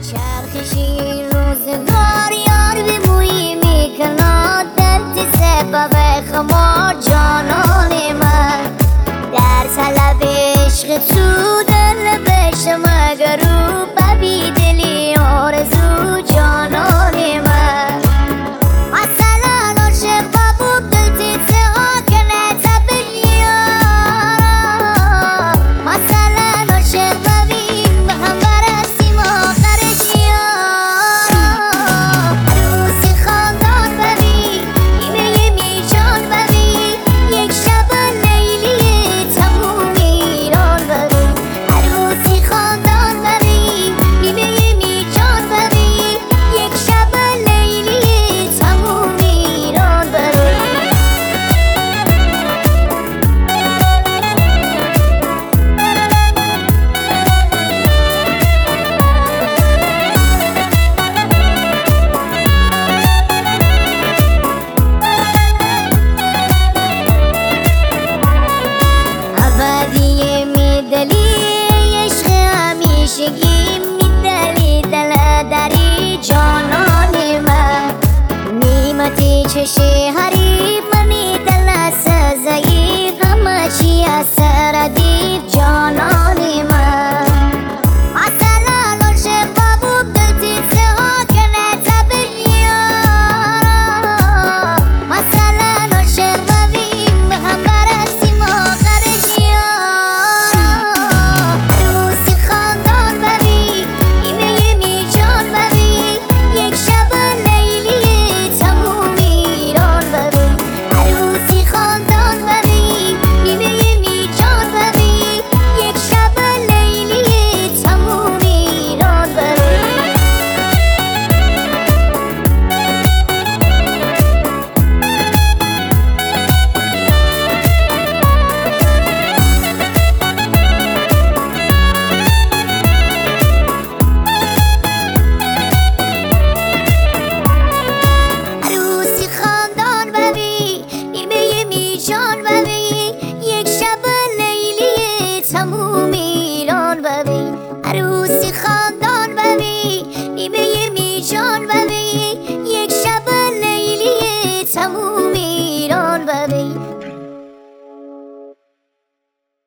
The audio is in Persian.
چرخشی روزگار یار به مویی میکند درد سبب خمار جانان من در طلب عشق تو در لبش مگرو ببی دلی آرزو جانان من مثلا عاشق بابوب دل تیزه ها کنه تبلیا مثلا عاشق ببین به هم برسیم آخرش عروسی خاندان ببین نیمه میجان ببین یک شب لیلی تموم ایران ببین عروسی خاندان ببین نیمه میجان ببین یک شب لیلی تموم ایران ببین ابدی می دلی عشق همیشگی